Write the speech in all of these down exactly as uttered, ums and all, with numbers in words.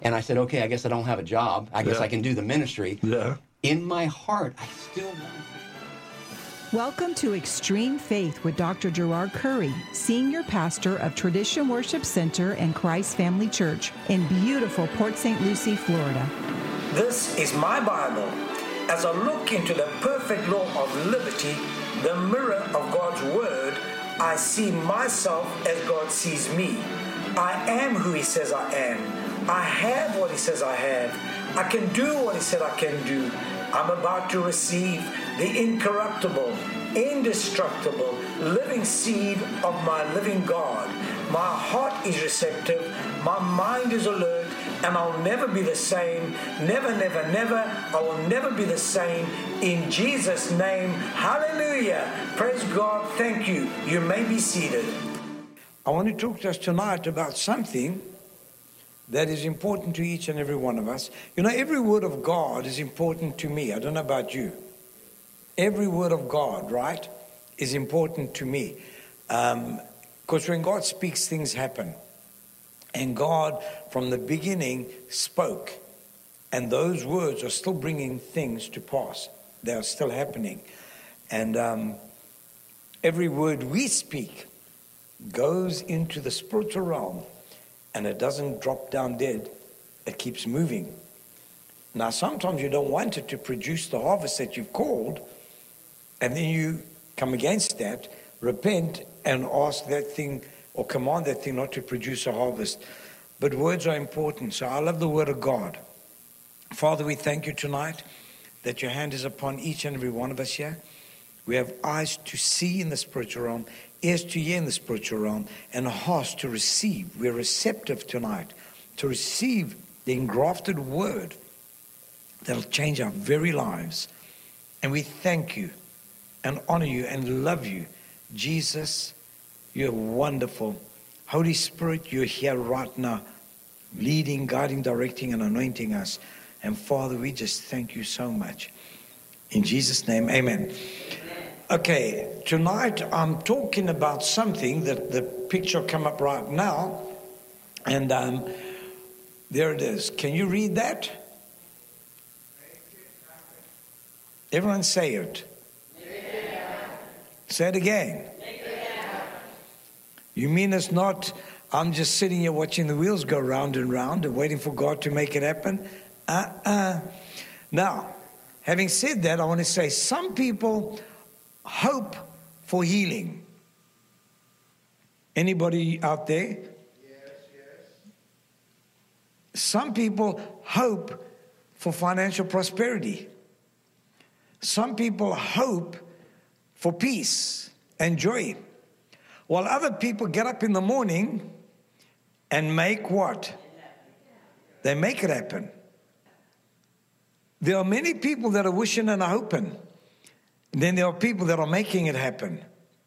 And I said, okay, I guess I don't have a job. I guess Yeah. I can do the ministry. Yeah. In my heart, I still wanted to. Welcome to Extreme Faith with Doctor Gerard Curry, Senior Pastor of Tradition Worship Center and Christ Family Church in beautiful Port Saint Lucie, Florida. This is my Bible. As I look into the perfect law of liberty, the mirror of God's Word, I see myself as God sees me. I am who He says I am. I have what He says I have. I can do what He said I can do. I'm about to receive the incorruptible, indestructible, living seed of my living God. My heart is receptive, my mind is alert, and I'll never be the same. Never, never, never. I will never be the same. In Jesus' name, hallelujah. Praise God. Thank you. You may be seated. I want to talk to us tonight about something that is important to each and every one of us. You know, every word of God is important to me. I don't know about you. Every word of God, right, is important to me. Um, because when God speaks, things happen. And God, from the beginning, spoke. And those words are still bringing things to pass. They are still happening. And um, every word we speak goes into the spiritual realm. And it doesn't drop down dead. It keeps moving. Now, sometimes you don't want it to produce the harvest that you've called. And then you come against that, repent, and ask that thing or command that thing not to produce a harvest. But words are important. So I love the word of God. Father, we thank you tonight that your hand is upon each and every one of us here. We have eyes to see in the spiritual realm, ears to hear in the spiritual realm, and hearts to receive. We're receptive tonight to receive the engrafted word that'll change our very lives. And we thank you and honor you and love you. Jesus, you're wonderful. Holy Spirit, you're here right now, leading, guiding, directing, and anointing us. And Father, we just thank you so much. In Jesus' name, amen. Okay, tonight I'm talking about something that the picture will come up right now. And um, there it is. Can you read that? Everyone say it. Say it again. You mean it's not, I'm just sitting here watching the wheels go round and round and waiting for God to make it happen? Uh-uh. Now, having said that, I want to say some people hope for healing. Anybody out there? Yes, yes. Some people hope for financial prosperity. Some people hope for peace and joy. While other people get up in the morning and make what? They make it happen. There are many people that are wishing and are hoping. Then there are people that are making it happen.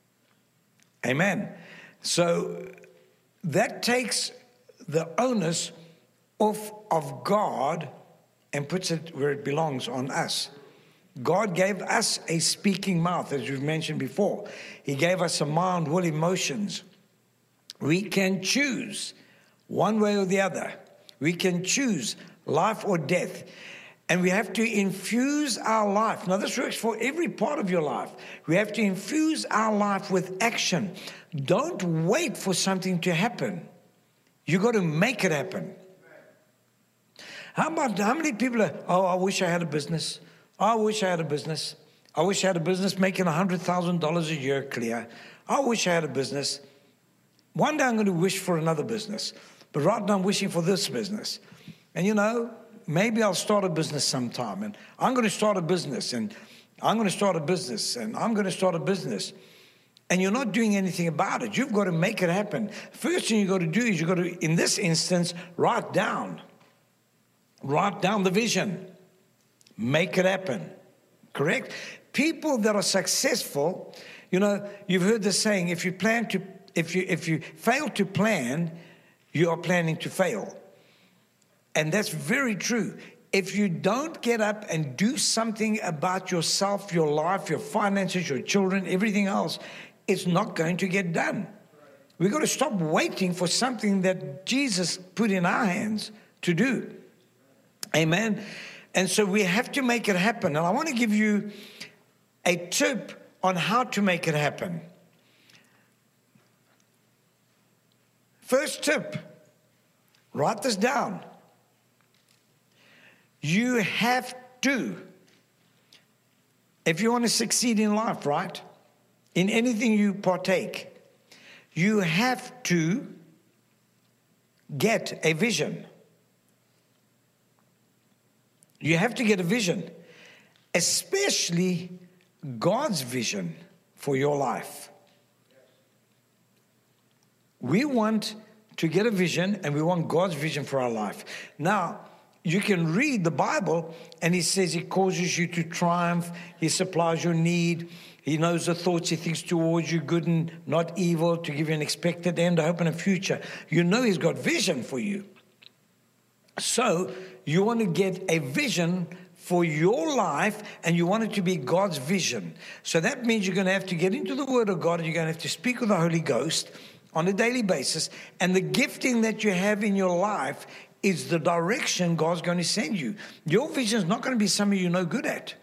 Amen. So that takes the onus off of God and puts it where it belongs, on us. God gave us a speaking mouth, as we've mentioned before. He gave us a mind, will, emotions. We can choose one way or the other. We can choose life or death. And we have to infuse our life. Now, this works for every part of your life. We have to infuse our life with action. Don't wait for something to happen. You got to make it happen. How about, how many people are, oh, I wish I had a business. I wish I had a business. I wish I had a business making one hundred thousand dollars a year clear. I wish I had a business. One day I'm going to wish for another business. But right now I'm wishing for this business. And you know, maybe I'll start a business sometime. And I'm going to start a business. And I'm going to start a business. And I'm going to start a business. And you're not doing anything about it. You've got to make it happen. First thing you've got to do is you've got to, in this instance, write down. Write down the vision. Make it happen. Correct? People that are successful, you know, you've heard the saying, if you plan to, if you if you fail to plan, you are planning to fail. And that's very true. If you don't get up and do something about yourself, your life, your finances, your children, everything else, it's not going to get done. We've got to stop waiting for something that Jesus put in our hands to do. Amen. And so we have to make it happen. And I want to give you a tip on how to make it happen. First tip, write this down. You have to, if you want to succeed in life, right? In anything you partake, you have to get a vision. You have to get a vision, especially God's vision for your life. We want to get a vision, and we want God's vision for our life. Now, you can read the Bible, and He says He causes you to triumph. He supplies your need. He knows the thoughts He thinks towards you, good and not evil, to give you an expected end, a hope, and a future. You know He's got vision for you. So you want to get a vision for your life, and you want it to be God's vision. So that means you're going to have to get into the Word of God, and you're going to have to speak with the Holy Ghost on a daily basis. And the gifting that you have in your life is the direction God's going to send you. Your vision is not going to be something you're no good at.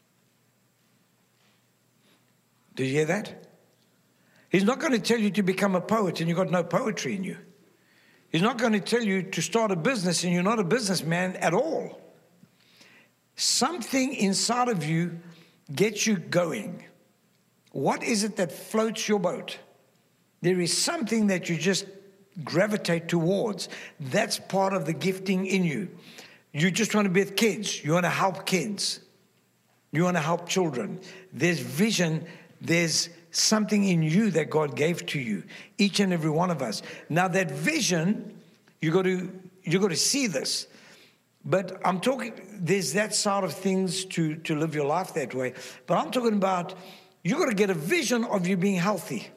Do you hear that? He's not going to tell you to become a poet and you've got no poetry in you. He's not going to tell you to start a business and you're not a businessman at all. Something inside of you gets you going. What is it that floats your boat? There is something that you just gravitate towards. That's part of the gifting in you. You just want to be with kids. You want to help kids. You want to help children. There's vision. There's something in you that God gave to you, each and every one of us. Now that vision, you got to you got to see this. But I'm talking, there's that side of things to, to live your life that way. But I'm talking about, you got to get a vision of you being healthy.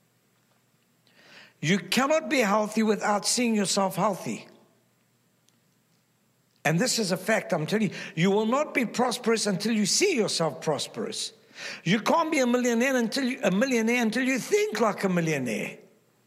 You cannot be healthy without seeing yourself healthy. And this is a fact, I'm telling you. You will not be prosperous until you see yourself prosperous. You can't be a millionaire until you, a millionaire until you think like a millionaire.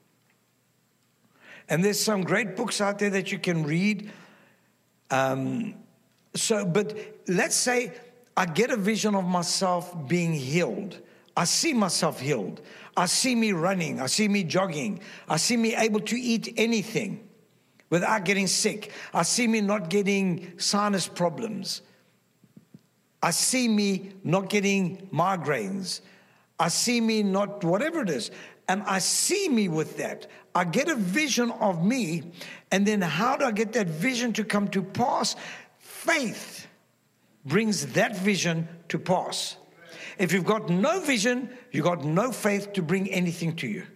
And there's some great books out there that you can read. Um, so, but let's say I get a vision of myself being healed. I see myself healed. I see me running. I see me jogging. I see me able to eat anything without getting sick. I see me not getting sinus problems. I see me not getting migraines. I see me not whatever it is. And I see me with that. I get a vision of me. And then how do I get that vision to come to pass? Faith brings that vision to pass. If you've got no vision, you've got no faith to bring anything to you.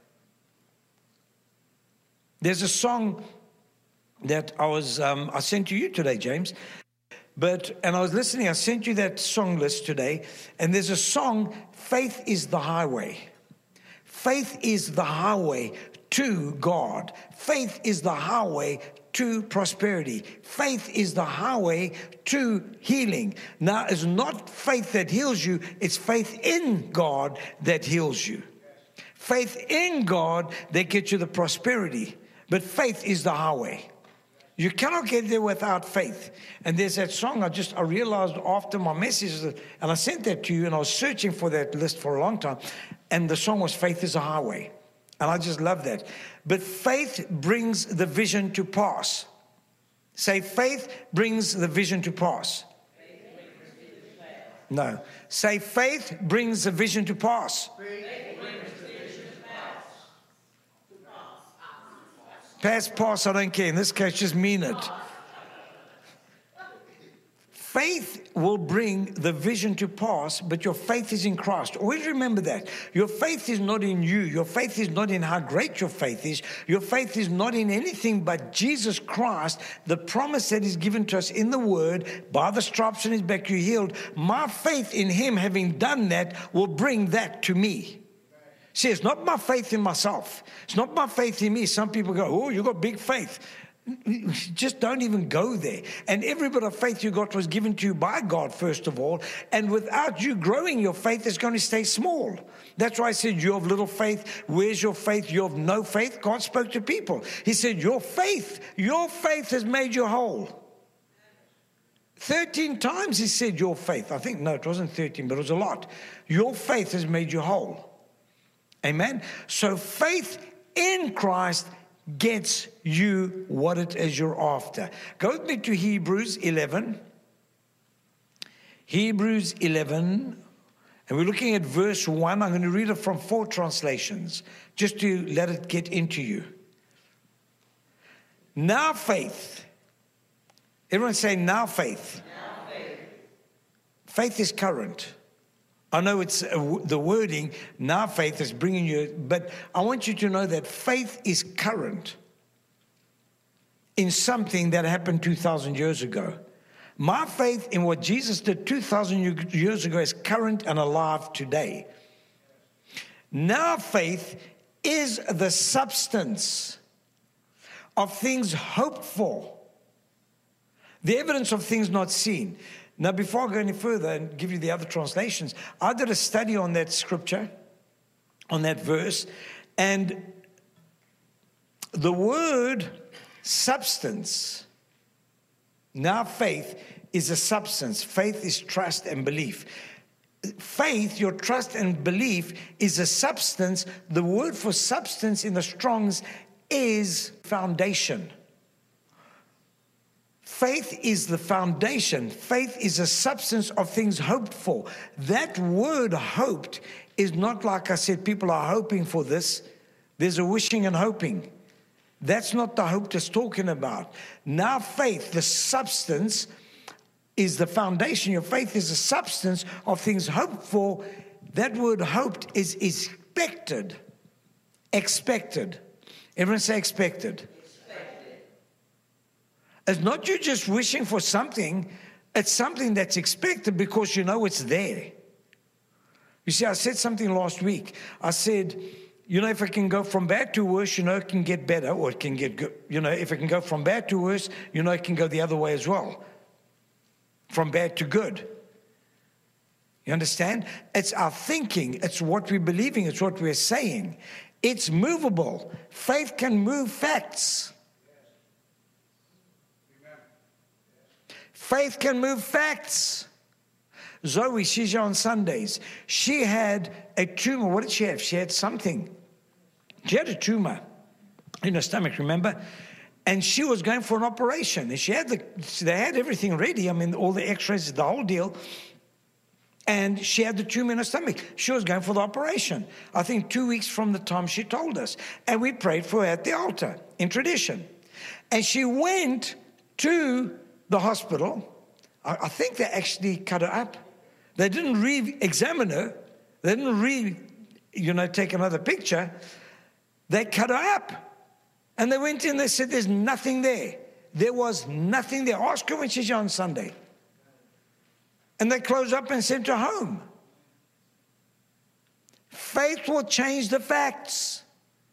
There's a song that I was um, I sent to you today, James. But, and I was listening, I sent you that song list today, and there's a song, Faith is the Highway. Faith is the highway to God. Faith is the highway to prosperity. Faith is the highway to healing. Now, it's not faith that heals you, it's faith in God that heals you. Faith in God that gets you the prosperity. But faith is the highway. You cannot get there without faith. And there's that song I just, I realized after my message, and I sent that to you, and I was searching for that list for a long time, and the song was Faith is a Highway. And I just love that. But faith brings the vision to pass. Say, faith brings the vision to pass. No. Say, faith brings the vision to pass. Pass, pass, I don't care. In this case, just mean it. Faith will bring the vision to pass, but your faith is in Christ. Always remember that. Your faith is not in you. Your faith is not in how great your faith is. Your faith is not in anything but Jesus Christ, the promise that is given to us in the Word. By the stripes on His back you're healed. My faith in Him, having done that, will bring that to me. See, it's not my faith in myself. It's not my faith in me. Some people go, oh, you got big faith. just don't even go there. And every bit of faith you got was given to you by God, first of all. And without you growing your faith, it's going to stay small. That's why I said, you have little faith. Where's your faith? You have no faith. God spoke to people. He said, your faith, your faith has made you whole. thirteen times he said, your faith. I think, no, it wasn't thirteen, but it was a lot. Your faith has made you whole. Amen. So faith in Christ gets you what it is you're after. Go with me to Hebrews eleven. Hebrews eleven. And we're looking at verse one. I'm going to read it from four translations, just to let it get into you. Now faith. Everyone say, now faith. Now faith. Faith is current. I know it's uh, the wording, now faith is bringing you, but I want you to know that faith is current in something that happened two thousand years ago. My faith in what Jesus did two thousand years ago is current and alive today. Now faith is the substance of things hoped for, the evidence of things not seen. Now, before I go any further and give you the other translations, I did a study on that scripture, on that verse, and the word substance, now faith, is a substance. Faith is trust and belief. Faith, your trust and belief, is a substance. The word for substance in the Strong's is foundation. Faith is the foundation. Faith is a substance of things hoped for. That word hoped is not like I said, people are hoping for this. There's a wishing and hoping. That's not the hope that's talking about. Now faith, the substance, is the foundation. Your faith is a substance of things hoped for. That word hoped is expected. Expected. Everyone say expected. It's not you just wishing for something. It's something that's expected because you know it's there. You see, I said something last week. I said, you know, if it can go from bad to worse, you know, it can get better, or it can get good. You know, if it can go from bad to worse, you know, it can go the other way as well. From bad to good. You understand? It's our thinking. It's what we're believing. It's what we're saying. It's movable. Faith can move facts. Faith can move facts. Zoe, she's here on Sundays. She had a tumor. What did she have? She had something. She had a tumor in her stomach, remember? And she was going for an operation. And she had the, they had everything ready. I mean, all the x-rays, the whole deal. And she had the tumor in her stomach. She was going for the operation. I think two weeks from the time she told us. And we prayed for her at the altar in tradition. And she went to the hospital. I, I think they actually cut her up. They didn't re-examine her. They didn't re, you know, take another picture. They cut her up. And they went in, they said, there's nothing there. There was nothing there. Ask her when she's here on Sunday. And they closed up and sent her home. Faith will change the facts.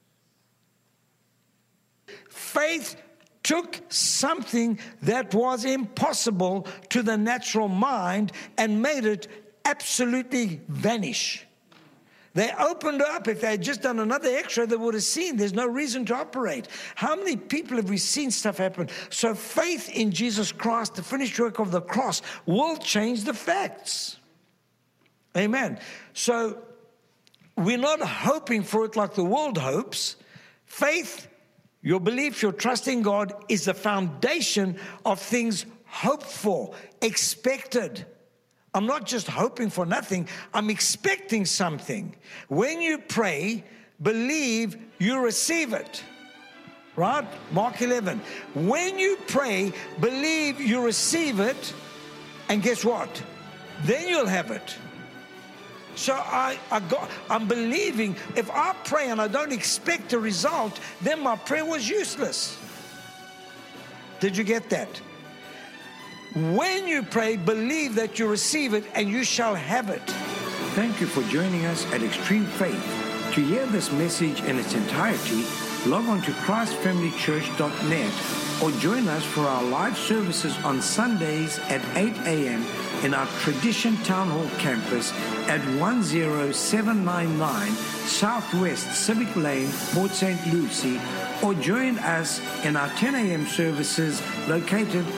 Faith took something that was impossible to the natural mind and made it absolutely vanish. They opened up. If they had just done another x-ray, they would have seen there's no reason to operate. How many people have we seen stuff happen? So faith in Jesus Christ, the finished work of the cross, will change the facts. Amen. So we're not hoping for it like the world hopes. Faith, your belief, your trust in God is the foundation of things hoped for, expected. I'm not just hoping for nothing. I'm expecting something. When you pray, believe, you receive it. Right? Mark eleven. When you pray, believe, you receive it. And guess what? Then you'll have it. So I, I got, I'm believing. If I pray and I don't expect a result, then my prayer was useless. Did you get that? When you pray, believe that you receive it and you shall have it. Thank you for joining us at Extreme Faith. To hear this message in its entirety, log on to christ family church dot net or join us for our live services on Sundays at eight a.m. in our Tradition Town Hall campus at one oh seven nine nine Southwest Civic Lane, Port Saint Lucie, or join us in our ten a.m. services located